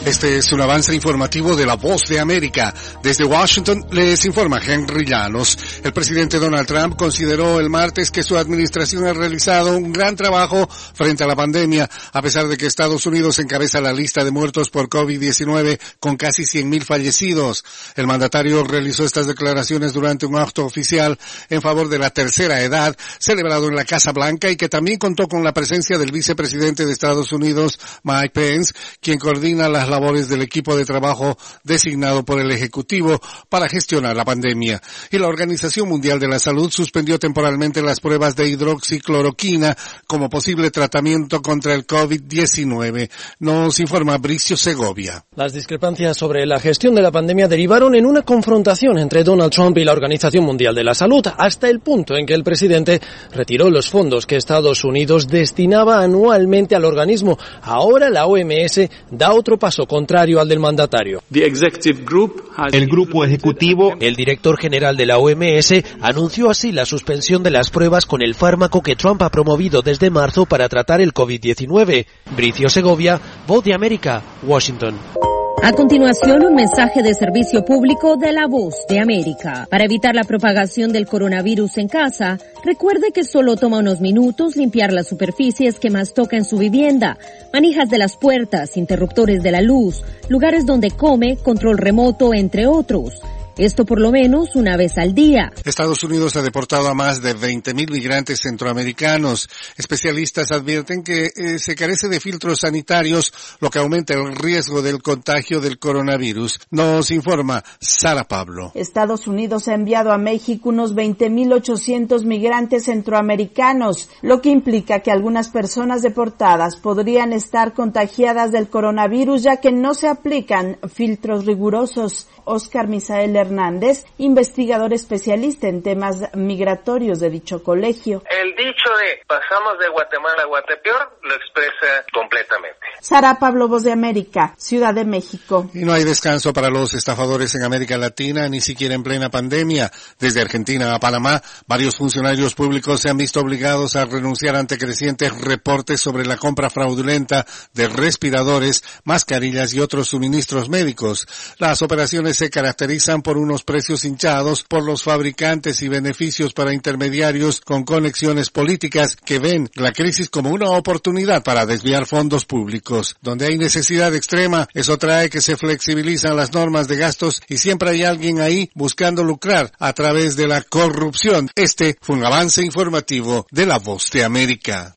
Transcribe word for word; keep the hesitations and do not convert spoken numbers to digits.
Este es un avance informativo de La Voz de América. Desde Washington les informa Henry Llanos. El presidente Donald Trump consideró el martes que su administración ha realizado un gran trabajo frente a la pandemia, a pesar de que Estados Unidos encabeza la lista de muertos por COVID diecinueve con casi cien mil fallecidos. El mandatario realizó estas declaraciones durante un acto oficial en favor de la tercera edad, celebrado en la Casa Blanca y que también contó con la presencia del vicepresidente de Estados Unidos, Mike Pence, quien coordina las labores del equipo de trabajo designado por el Ejecutivo para gestionar la pandemia. Y la Organización Mundial de la Salud suspendió temporalmente las pruebas de hidroxicloroquina como posible tratamiento contra el COVID diecinueve. Nos informa Bricio Segovia. Las discrepancias sobre la gestión de la pandemia derivaron en una confrontación entre Donald Trump y la Organización Mundial de la Salud, hasta el punto en que el presidente retiró los fondos que Estados Unidos destinaba anualmente al organismo. Ahora la O M S da otro paso contrario al del mandatario. El grupo ejecutivo, el director general de la O M S, anunció así la suspensión de las pruebas con el fármaco que Trump ha promovido desde marzo para tratar el COVID diecinueve. Bricio Segovia, Voz de América, Washington. A continuación, un mensaje de servicio público de La Voz de América. Para evitar la propagación del coronavirus en casa, recuerde que solo toma unos minutos limpiar las superficies que más toca en su vivienda, manijas de las puertas, interruptores de la luz, lugares donde come, control remoto, entre otros. Esto por lo menos una vez al día. Estados Unidos ha deportado a más de veinte mil migrantes centroamericanos. Especialistas advierten que eh, se carece de filtros sanitarios, lo que aumenta el riesgo del contagio del coronavirus. Nos informa Sara Pablo. Estados Unidos ha enviado a México unos veinte mil ochocientos migrantes centroamericanos, lo que implica que algunas personas deportadas podrían estar contagiadas del coronavirus, ya que no se aplican filtros rigurosos. Oscar Misael Hernández, investigador especialista en temas migratorios de dicho colegio. El dicho de pasamos de Guatemala a Guatepeor lo expresa completamente. Sara Pablo, Voz de América, Ciudad de México. Y no hay descanso para los estafadores en América Latina, ni siquiera en plena pandemia. Desde Argentina a Panamá, varios funcionarios públicos se han visto obligados a renunciar ante crecientes reportes sobre la compra fraudulenta de respiradores, mascarillas y otros suministros médicos. Las operaciones se caracterizan por unos precios hinchados por los fabricantes y beneficios para intermediarios con conexiones políticas que ven la crisis como una oportunidad para desviar fondos públicos. Donde hay necesidad extrema, eso trae que se flexibilizan las normas de gastos y siempre hay alguien ahí buscando lucrar a través de la corrupción. Este fue un avance informativo de La Voz de América.